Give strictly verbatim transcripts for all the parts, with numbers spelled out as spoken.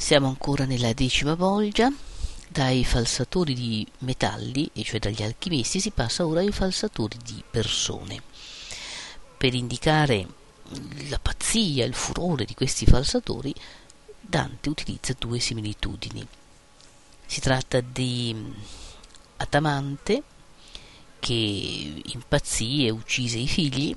Siamo ancora nella decima bolgia. Dai falsatori di metalli, e cioè dagli alchimisti, si passa ora ai falsatori di persone. Per indicare la pazzia, il furore di questi falsatori, Dante utilizza due similitudini. Si tratta di Atamante, che impazzì e uccise i figli,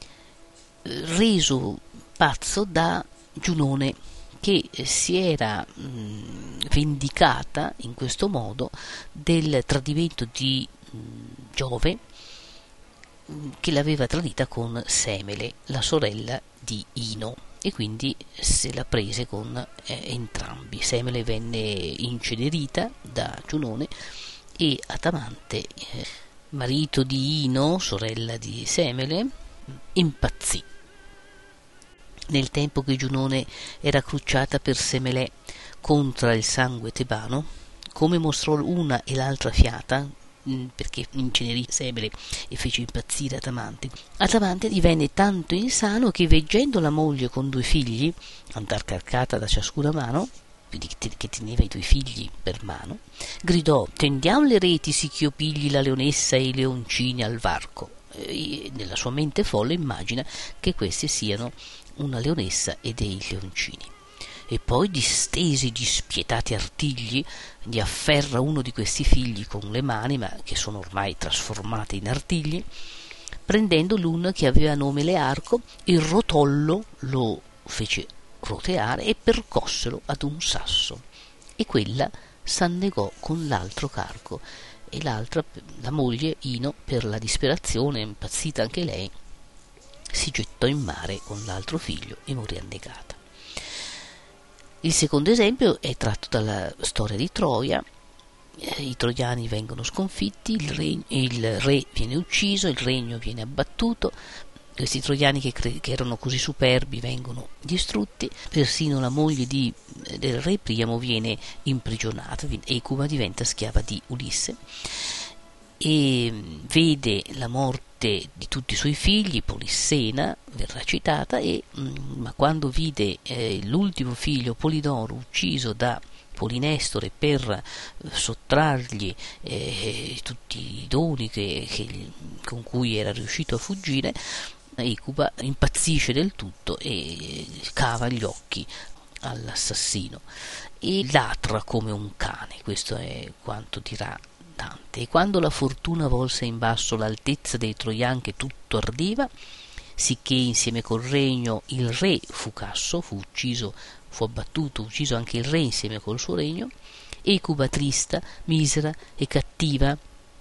reso pazzo da Giunone, che si era mh, vendicata in questo modo del tradimento di mh, Giove, mh, che l'aveva tradita con Semele, la sorella di Ino, e quindi se la prese con eh, entrambi. Semele venne incenerita da Giunone e Atamante, eh, marito di Ino, sorella di Semele, impazzì. Nel tempo che Giunone era crucciata per Semelè contro il sangue tebano, come mostrò una e l'altra fiata, perché incenerì Semele e fece impazzire Atamante, Atamante divenne tanto insano che, veggendo la moglie con due figli andar carcata da ciascuna mano, quindi che teneva i due figli per mano, gridò: «Tendiam le reti sì ch'io pigli la leonessa e i leoncini al varco». E nella sua mente folle immagina che questi siano una leonessa e dei leoncini, e poi, distesi di spietati artigli, gli afferra uno di questi figli con le mani, ma che sono ormai trasformate in artigli, prendendo l'uno che aveva nome Learco, il rotollo lo fece roteare e percosselo ad un sasso, e quella s'annegò con l'altro carco, e l'altra, la moglie Ino, per la disperazione, impazzita anche lei, si gettò in mare con l'altro figlio e morì annegata. Il secondo esempio è tratto dalla storia di Troia. I troiani vengono sconfitti, il re, il re viene ucciso, il regno viene abbattuto. Questi troiani che, cre- che erano così superbi vengono distrutti, persino la moglie di, del re Priamo viene imprigionata, Ecuba diventa schiava di Ulisse e vede la morte di tutti i suoi figli. Polissena verrà citata, e, mh, ma quando vide eh, l'ultimo figlio Polidoro ucciso da Polinestore per sottrargli eh, tutti i doni che, che, con cui era riuscito a fuggire, Ecuba impazzisce del tutto e cava gli occhi all'assassino e latra come un cane. Questo è quanto dirà Dante. E quando la fortuna volse in basso l'altezza dei troiani che tutto ardiva, sicché insieme col regno il re fu casso, fu ucciso, fu abbattuto, ucciso anche il re insieme col suo regno, Ecuba trista, misera e cattiva.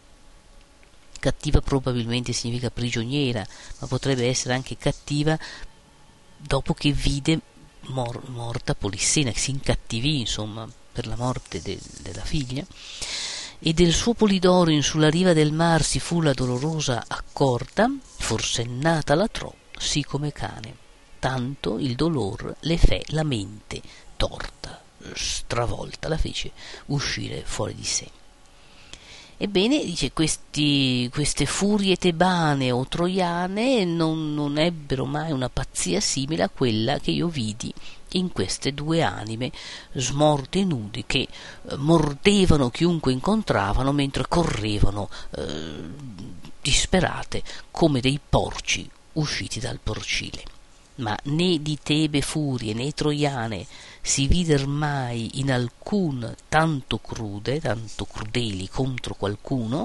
Cattiva probabilmente significa prigioniera, ma potrebbe essere anche cattiva dopo che vide mor- morta Polissena, che si incattivì insomma per la morte de- della figlia. E del suo Polidoro in sulla riva del mar si fu la dolorosa accorta, forsennata la tro, sì come cane, tanto il dolor le fe la mente torta, stravolta, la fece uscire fuori di sé. Ebbene, dice, questi, queste furie tebane o troiane non, non ebbero mai una pazzia simile a quella che io vidi in queste due anime smorte e nude che eh, mordevano chiunque incontravano mentre correvano eh, disperate come dei porci usciti dal porcile. Ma né di Tebe furie né troiane si vider mai in alcun tanto crude, tanto crudeli contro qualcuno,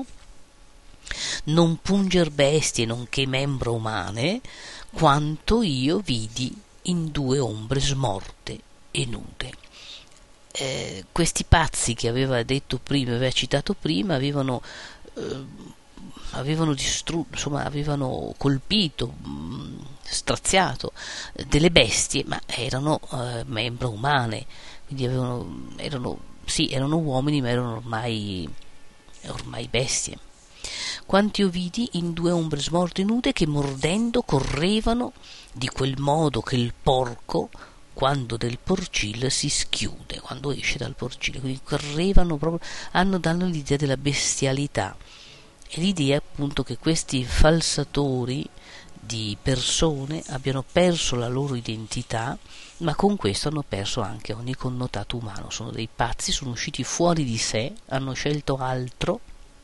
non punger bestie nonché membra umane, quanto io vidi in due ombre smorte e nude. Eh, questi pazzi che aveva detto prima, aveva citato prima, avevano eh, avevano distrutto, insomma, avevano colpito, mh, straziato eh, delle bestie, ma erano eh, membra umane, quindi avevano, erano, sì, erano uomini, ma erano ormai, ormai bestie. Quanti io vidi in due ombre smorte nude che mordendo correvano di quel modo che il porco quando del porcile si schiude, quando esce dal porcile, quindi correvano proprio, hanno, danno l'idea della bestialità. E l'idea appunto che questi falsatori di persone abbiano perso la loro identità, ma con questo hanno perso anche ogni connotato umano. Sono dei pazzi, sono usciti fuori di sé, hanno scelto altro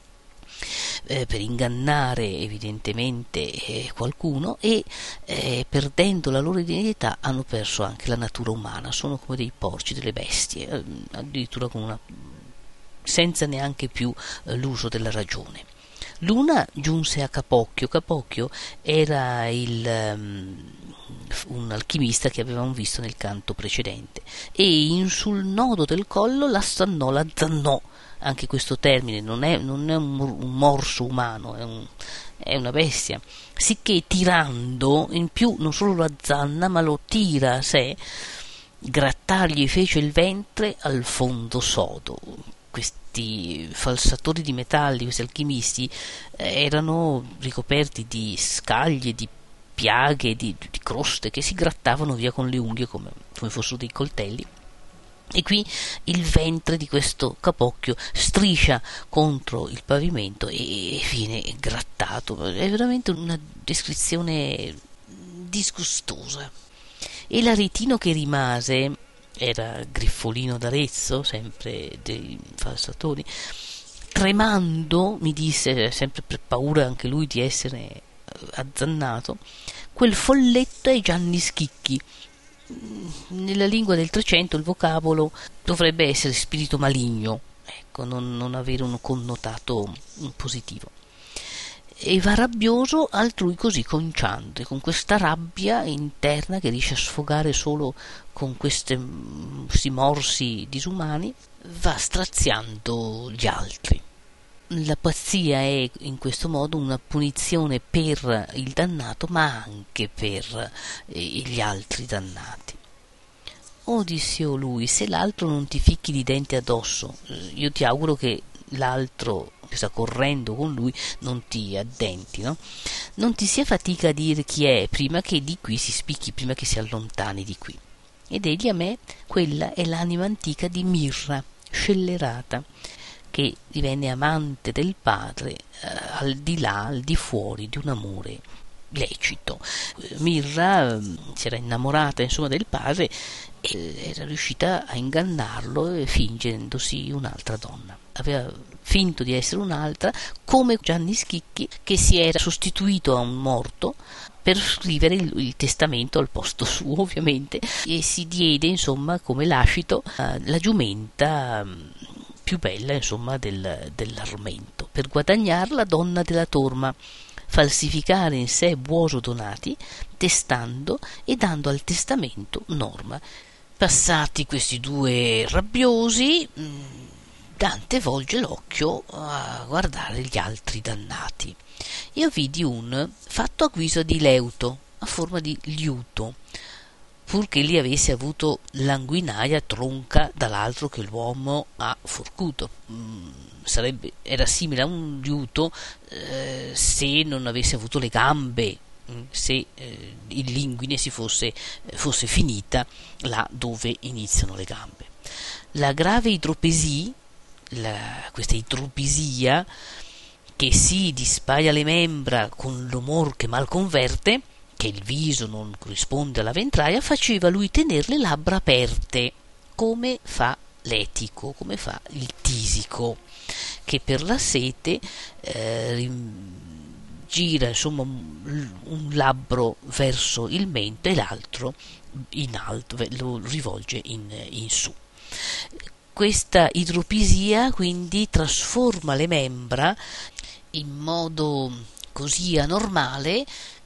eh, per ingannare evidentemente eh, qualcuno e eh, perdendo la loro identità hanno perso anche la natura umana. Sono come dei porci, delle bestie, eh, addirittura con una, senza neanche più eh, l'uso della ragione. L'una giunse a Capocchio. Capocchio era il, um, un alchimista che avevamo visto nel canto precedente, e in sul nodo del collo la stannò, la zannò. Anche questo termine non è, non è un, un morso umano, è, un, è una bestia, sicché tirando in più non solo lo azzanna ma lo tira a sé, grattargli fece il ventre al fondo sodo. Questi falsatori di metalli, questi alchimisti, eh, erano ricoperti di scaglie, di piaghe, di, di croste che si grattavano via con le unghie come, come fossero dei coltelli. E qui il ventre di questo Capocchio striscia contro il pavimento e viene grattato. È veramente una descrizione disgustosa. E l'aretino che rimase, era Griffolino d'Arezzo, sempre dei falsatori, tremando mi disse, sempre per paura anche lui di essere azzannato: quel folletto è Gianni Schicchi. Nella lingua del Trecento il vocabolo dovrebbe essere spirito maligno, ecco, non, non avere un connotato positivo. E va rabbioso altrui così conciante, con questa rabbia interna che riesce a sfogare solo con queste, questi morsi disumani, va straziando gli altri. La pazzia è in questo modo una punizione per il dannato, ma anche per eh, gli altri dannati. Oh, disse lui, se l'altro non ti ficchi di denti addosso, io ti auguro che l'altro che sta correndo con lui non ti addenti, no? Non ti sia fatica a dire chi è prima che di qui si spicchi, prima che si allontani di qui. Ed egli a me, quella è l'anima antica di Mirra, scellerata, che divenne amante del padre, eh, al di là, al di fuori di un amore lecito. Mirra eh, si era innamorata insomma del padre e era riuscita a ingannarlo eh, fingendosi un'altra donna. Aveva finto di essere un'altra, come Gianni Schicchi, che si era sostituito a un morto per scrivere il, il testamento al posto suo, ovviamente, e si diede insomma come lascito eh, la giumenta più bella insomma del, dell'armento, per guadagnarla donna della torma, falsificare in sé buoso donati, testando e dando al testamento norma. Passati questi due rabbiosi, Dante volge l'occhio a guardare gli altri dannati. Io vidi un fatto a guisa di leuto, a forma di liuto, purché li avesse avuto languinaia tronca dall'altro che l'uomo ha forcuto. Mm, sarebbe, era simile a un liuto eh, se non avesse avuto le gambe, mm, se eh, il linguine si fosse, fosse finita là dove iniziano le gambe. La grave idropesia, la, questa idropisia che si dispaia le membra con l'umor che mal converte, che il viso non corrisponde alla ventraia, faceva lui tener le labbra aperte, come fa l'etico, come fa il tisico, che per la sete eh, gira insomma un, un labbro verso il mento e l'altro in alto, lo rivolge in, in su. Questa idropisia quindi trasforma le membra in modo così anormale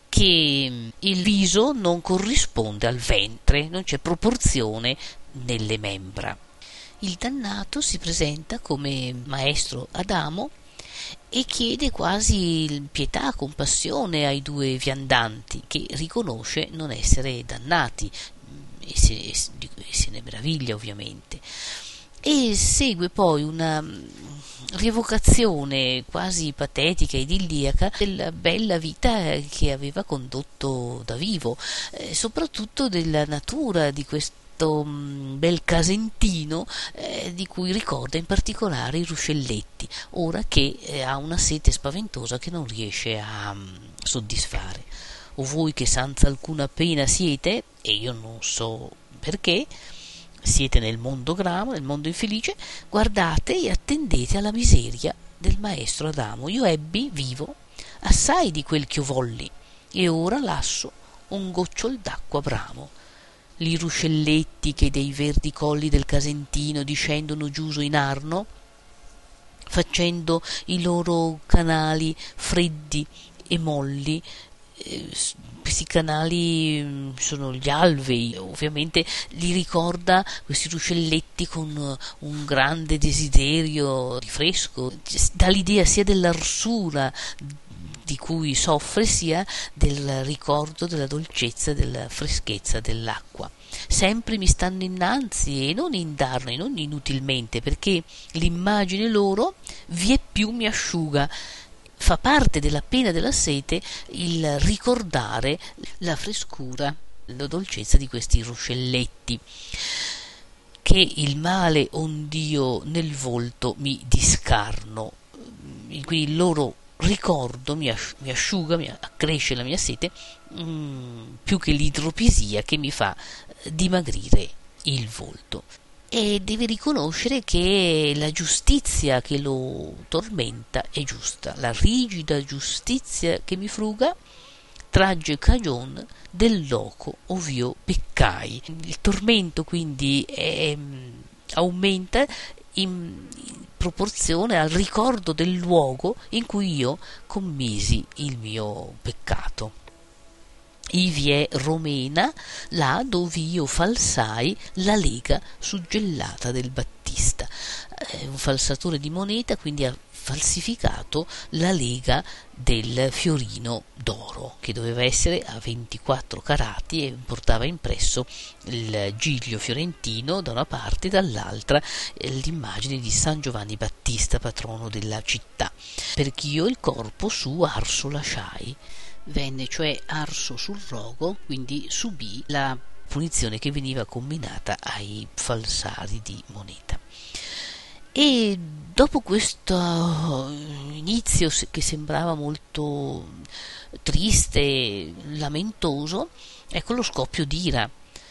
che il viso non corrisponde al ventre, non c'è proporzione nelle membra. Il dannato si presenta come maestro Adamo e chiede quasi pietà, compassione ai due viandanti, che riconosce non essere dannati e se, e se ne meraviglia ovviamente. E segue poi una rievocazione quasi patetica, idilliaca della bella vita che aveva condotto da vivo, eh, soprattutto della natura di questo mh, bel casentino eh, di cui ricorda in particolare i ruscelletti, ora che eh, ha una sete spaventosa che non riesce a mh, soddisfare. o voi che senza alcuna pena siete, e io non so perché, siete nel mondo gramo, nel mondo infelice, guardate e attendete alla miseria del maestro Adamo. Io ebbi, vivo, assai di quel ch'io volli, e ora lasso un gocciol d'acqua bramo. Li ruscelletti che dei verdi colli del Casentino discendono giuso in Arno, facendo i loro canali freddi e molli. Eh, questi canali sono gli alvei, ovviamente li ricorda questi ruscelletti con un grande desiderio di fresco, dà l'idea sia dell'arsura di cui soffre sia del ricordo della dolcezza e della freschezza dell'acqua. Sempre mi stanno innanzi, e non indarno e non inutilmente, perché l'immagine loro vie più mi asciuga. Fa parte della pena della sete il ricordare la frescura, la dolcezza di questi ruscelletti, che il male ond'io nel volto mi discarno. Quindi il loro ricordo mi, asci- mi asciuga, mi accresce la mia sete, mm, più che l'idropisia che mi fa dimagrire il volto. E deve riconoscere che la giustizia che lo tormenta è giusta, la rigida giustizia che mi fruga tragge cagion del loco ov'io peccai. Il tormento quindi è, aumenta in, in proporzione al ricordo del luogo in cui io commisi il mio peccato. Ivi è Romena, là dove io falsai la lega suggellata del Battista. È un falsatore di moneta, quindi ha falsificato la lega del fiorino d'oro, che doveva essere a ventiquattro carati e portava impresso il giglio fiorentino da una parte e dall'altra l'immagine di San Giovanni Battista, patrono della città. Perché io il corpo su arso lasciai. Venne cioè arso sul rogo, quindi subì la punizione che veniva comminata ai falsari di moneta. E dopo questo inizio che sembrava molto triste, lamentoso, ecco lo scoppio d'ira.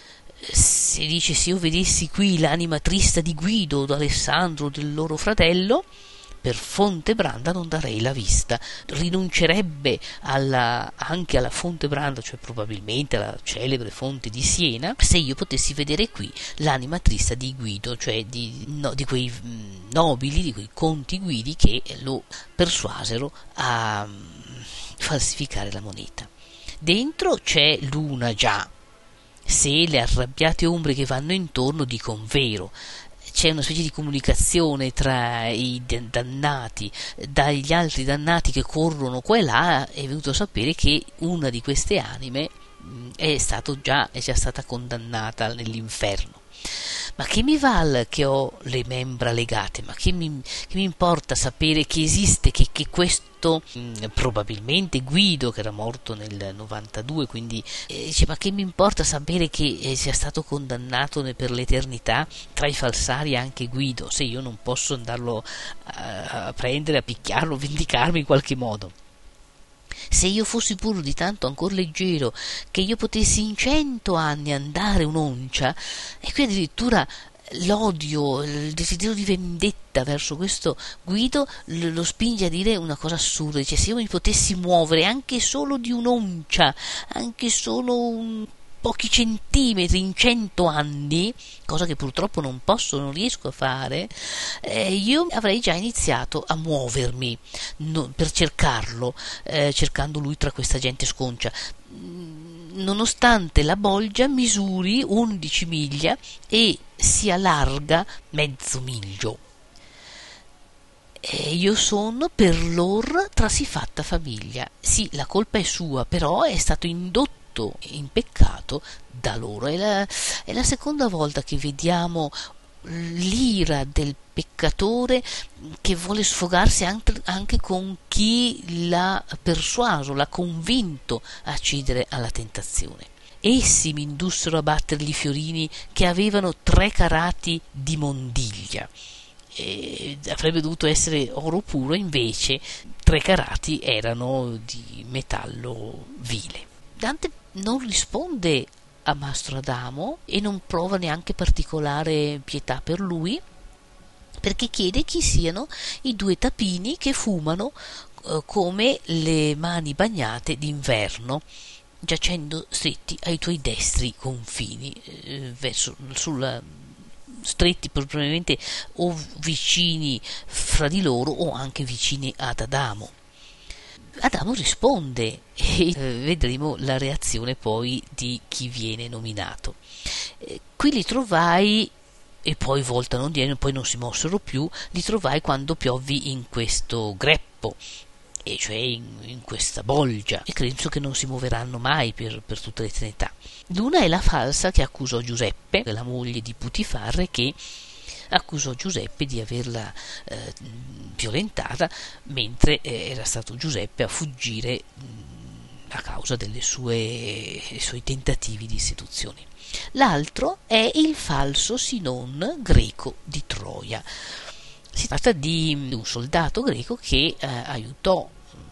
Si dice: se io vedessi qui l'anima trista di Guido o d'Alessandro, del loro fratello, per Fontebranda non darei la vista. Rinuncerebbe alla, anche alla Fontebranda, cioè probabilmente alla celebre fonte di Siena, se io potessi vedere qui l'anima trista di Guido, cioè di, no, di quei nobili, di quei conti guidi che lo persuasero a falsificare la moneta. Dentro c'è l'una già, se le arrabbiate ombre che vanno intorno dicono vero. C'è una specie di comunicazione tra i dannati, dagli altri dannati che corrono qua e là è venuto a sapere che una di queste anime è, stato già, è già stata condannata nell'inferno. Ma che mi val che ho le membra legate? Ma che mi, che mi importa sapere che esiste, che, che questo mh, probabilmente Guido, che era morto nel novantadue, quindi eh, dice, ma che mi importa sapere che eh, sia stato condannato per l'eternità tra i falsari anche Guido, se io non posso andarlo a, a prendere, a picchiarlo, vendicarmi in qualche modo. Se io fossi pur di tanto ancor leggero che io potessi in cento anni andare un'oncia, e qui addirittura l'odio, il desiderio di vendetta verso questo Guido lo spinge a dire una cosa assurda. Dice: se io mi potessi muovere anche solo di un'oncia, anche solo un pochi centimetri in cento anni, cosa che purtroppo non posso, non riesco a fare, eh, io avrei già iniziato a muovermi no, per cercarlo, eh, cercando lui tra questa gente sconcia, nonostante la bolgia misuri undici miglia e sia larga mezzo miglio. E io sono per lor trasifatta famiglia. Sì, la colpa è sua, però è stato indotto in peccato da loro. È la, è la seconda volta che vediamo l'ira del peccatore che vuole sfogarsi anche, anche con chi l'ha persuaso, l'ha convinto a cedere alla tentazione. Essi mi indussero a battergli i fiorini che avevano tre carati di mondiglia. E avrebbe dovuto essere oro puro, invece tre carati erano di metallo vile. Dante non risponde a Mastro Adamo e non prova neanche particolare pietà per lui, perché chiede chi siano i due tapini che fumano eh, come le mani bagnate d'inverno, giacendo stretti ai tuoi destri confini, eh, verso sul stretti probabilmente o vicini fra di loro o anche vicini ad Adamo. Adamo risponde e eh, vedremo la reazione poi di chi viene nominato. Eh, qui li trovai, e poi voltano indietro, poi non si mossero più, li trovai quando piovvi in questo greppo, e cioè in, in questa bolgia, e credo che non si muoveranno mai per, per tutta l'eternità. L'una è la falsa che accusò Giuseppe, la moglie di Putifar, che accusò Giuseppe di averla eh, violentata mentre eh, era stato Giuseppe a fuggire mh, a causa delle sue dei suoi tentativi di seduzione. L'altro è il falso Sinon greco di Troia. Si tratta di un soldato greco che eh, aiutò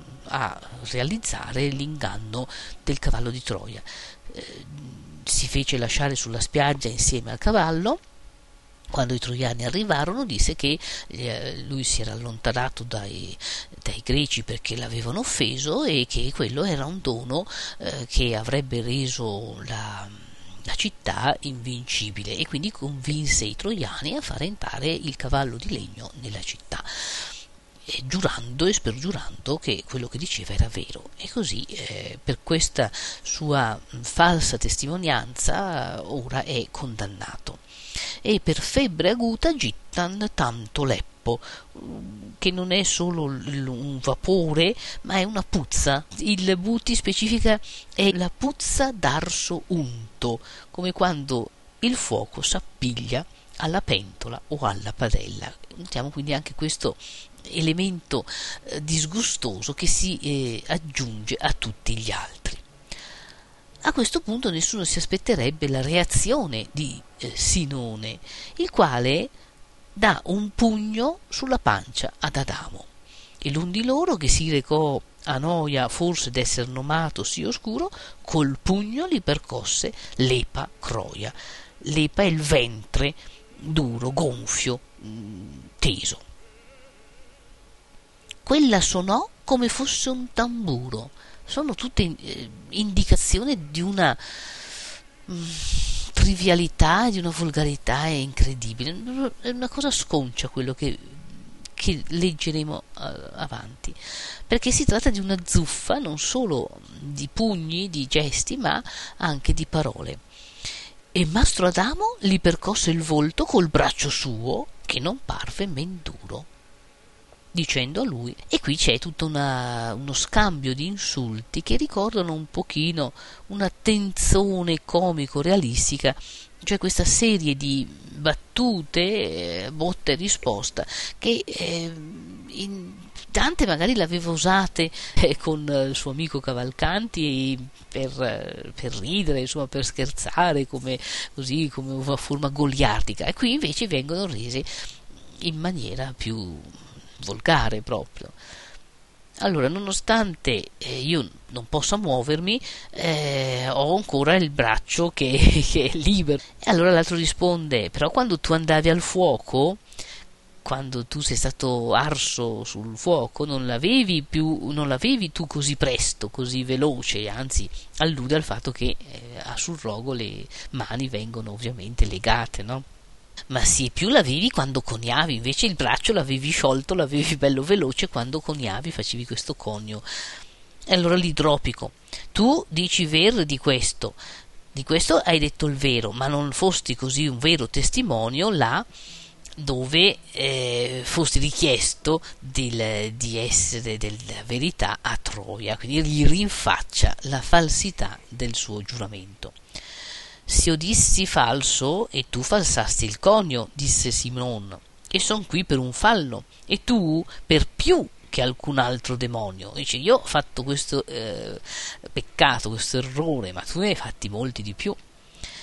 a realizzare l'inganno del cavallo di Troia. Eh, si fece lasciare sulla spiaggia insieme al cavallo. Quando i troiani arrivarono, disse che eh, lui si era allontanato dai, dai greci perché l'avevano offeso e che quello era un dono eh, che avrebbe reso la, la città invincibile, e quindi convinse i troiani a far entrare il cavallo di legno nella città, eh, giurando e spergiurando che quello che diceva era vero. E così eh, per questa sua falsa testimonianza ora è condannato. E per febbre aguta gittan tanto leppo, che non è solo un vapore ma è una puzza. Il buti specifica è la puzza d'arso unto, come quando il fuoco s'appiglia alla pentola o alla padella. Notiamo quindi anche questo elemento eh, disgustoso che si eh, aggiunge a tutti gli altri. A questo punto nessuno si aspetterebbe la reazione di eh, Sinone, il quale dà un pugno sulla pancia ad Adamo, e l'un di loro, che si recò a noia forse d'esser nomato sì oscuro, col pugno gli percosse l'epa croia. L'epa è il ventre duro, gonfio, teso. Quella suonò come fosse un tamburo. Sono tutte eh, indicazioni di una mh, trivialità, di una volgarità incredibile. È una cosa sconcia quello che, che leggeremo uh, avanti, perché si tratta di una zuffa non solo di pugni, di gesti, ma anche di parole. E Mastro Adamo gli percosse il volto col braccio suo, che non parve men duro, dicendo a lui, e qui c'è tutto una, uno scambio di insulti che ricordano un pochino una tensione comico-realistica, cioè questa serie di battute, eh, botta e risposta, che eh, in, Dante magari l'aveva usate eh, con il suo amico Cavalcanti per, eh, per ridere, insomma, per scherzare, come, così, come una forma goliardica, e qui invece vengono rese in maniera più volgare proprio. Allora, nonostante eh, io non possa muovermi, eh, ho ancora il braccio che, che è libero. E allora l'altro risponde: però quando tu andavi al fuoco, quando tu sei stato arso sul fuoco, non l'avevi più, non l'avevi tu così presto, così veloce, anzi allude al fatto che eh, sul rogo le mani vengono ovviamente legate, no? Ma sì, più l'avevi quando coniavi, invece il braccio l'avevi sciolto, l'avevi bello veloce quando coniavi, facevi questo conio. E allora l'idropico: tu dici ver di questo, di questo hai detto il vero, ma non fosti così un vero testimonio là dove eh, fosti richiesto del, di essere della verità a Troia. Quindi gli rinfaccia la falsità del suo giuramento. Se io dissi falso e tu falsasti il conio, disse Simon, e son qui per un fallo, e tu per più che alcun altro demonio. Dice: io ho fatto questo eh, peccato, questo errore, ma tu ne hai fatti molti di più.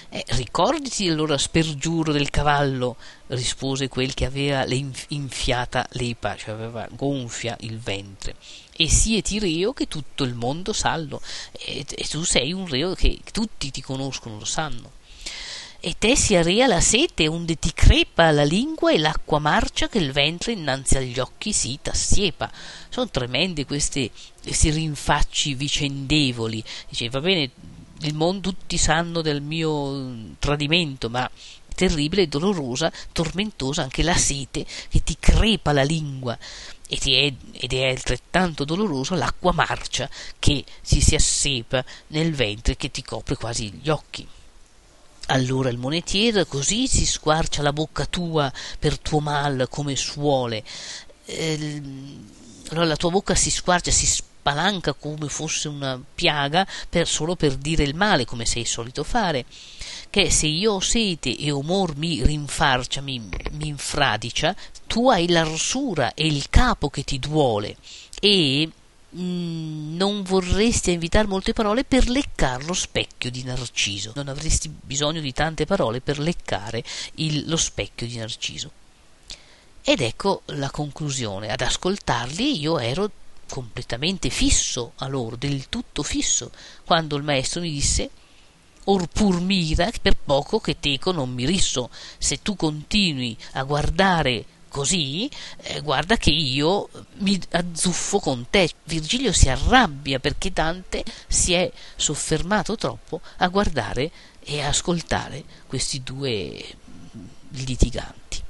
Eh, ricordati allora, spergiuro del cavallo, rispose quel che aveva le inf- infiata lepa, cioè aveva gonfia il ventre. E sieti reo che tutto il mondo sallo, e, e tu sei un reo che tutti ti conoscono, lo sanno. E te si area la sete, onde ti crepa la lingua e l'acqua marcia che il ventre innanzi agli occhi si t'assiepa. Sono tremende queste, questi rinfacci vicendevoli. Dice, va bene, il mondo tutti sanno del mio tradimento, ma terribile, dolorosa, tormentosa anche la sete che ti crepa la lingua, e ti è, ed è altrettanto doloroso l'acqua marcia che si si assepa nel ventre, che ti copre quasi gli occhi. Allora il monetier così si squarcia la bocca tua per tuo mal come suole. Eh, allora la tua bocca si squarcia, si spalanca come fosse una piaga, per, solo per dire il male, come sei solito fare. Che se io ho sete e umor mi rinfarcia, mi, mi infradicia, tu hai l'arsura e il capo che ti duole, e Mm, non vorresti invitar molte parole per leccar lo specchio di Narciso. Non avresti bisogno di tante parole per leccare il, lo specchio di Narciso. Ed ecco la conclusione. Ad ascoltarli io ero completamente fisso a loro, del tutto fisso, quando il maestro mi disse: or pur mira per poco che teco non mi risso, se tu continui a guardare così, eh, guarda che io mi azzuffo con te. Virgilio si arrabbia perché Dante si è soffermato troppo a guardare e a ascoltare questi due litiganti.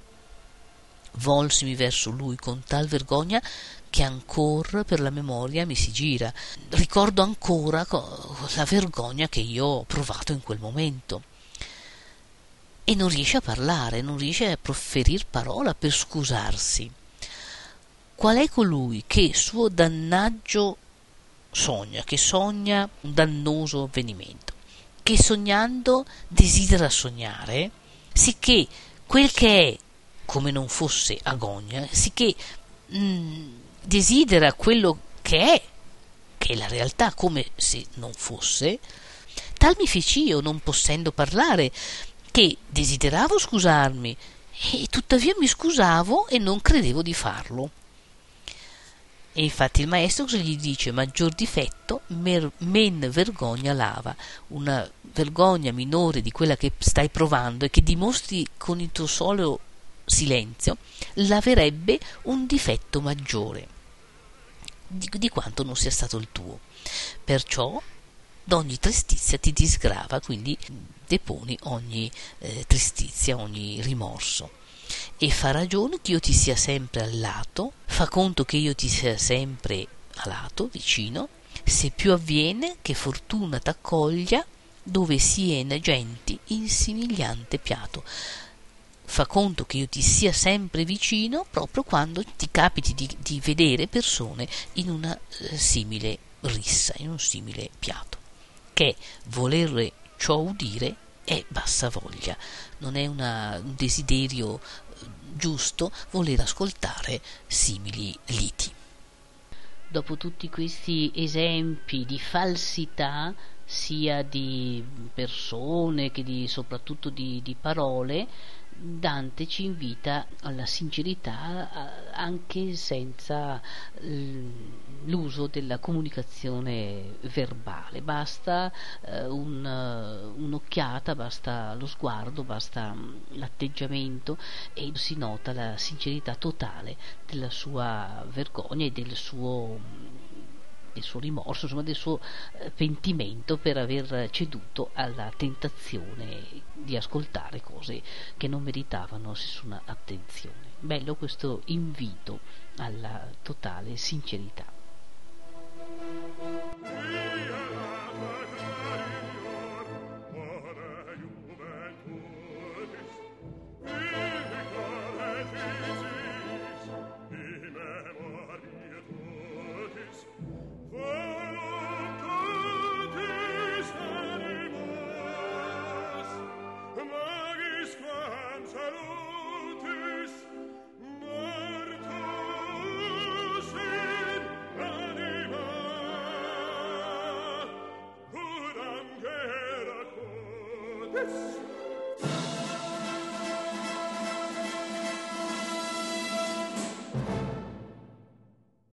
Volsimi verso lui con tal vergogna che ancora per la memoria mi si gira. Ricordo ancora la vergogna che io ho provato in quel momento. E non riesce a parlare, non riesce a profferir parola per scusarsi. Qual è colui che suo dannaggio sogna, che sogna un dannoso avvenimento, che sognando desidera sognare, sicché quel che è come non fosse agonia, sicché mh, desidera quello che è, che è la realtà come se non fosse, tal mi feci io, non possendo parlare, che desideravo scusarmi, e tuttavia mi scusavo e non credevo di farlo. E infatti il maestro cosa gli dice? Maggior difetto mer- men vergogna lava, una vergogna minore di quella che stai provando e che dimostri con il tuo solo silenzio, laverebbe un difetto maggiore di, di quanto non sia stato il tuo. Perciò d'ogni tristizia ti disgrava, quindi deponi ogni eh, tristizia, ogni rimorso, e fa ragione che io ti sia sempre al lato, fa conto che io ti sia sempre a lato, vicino, se più avviene che fortuna t'accoglia dove sien genti insimigliante piato. Fa conto che io ti sia sempre vicino proprio quando ti capiti di, di vedere persone in una eh, simile rissa, in un simile piato, che voler ciò udire è bassa voglia, non è una, un desiderio giusto voler ascoltare simili liti. Dopo tutti questi esempi di falsità, sia di persone che di, soprattutto di, di parole, Dante ci invita alla sincerità anche senza l'uso della comunicazione verbale. Basta eh, un, un'occhiata, basta lo sguardo, basta l'atteggiamento, e si nota la sincerità totale della sua vergogna e del suo del suo rimorso, insomma del suo pentimento per aver ceduto alla tentazione di ascoltare cose che non meritavano nessuna attenzione. Bello questo invito alla totale sincerità.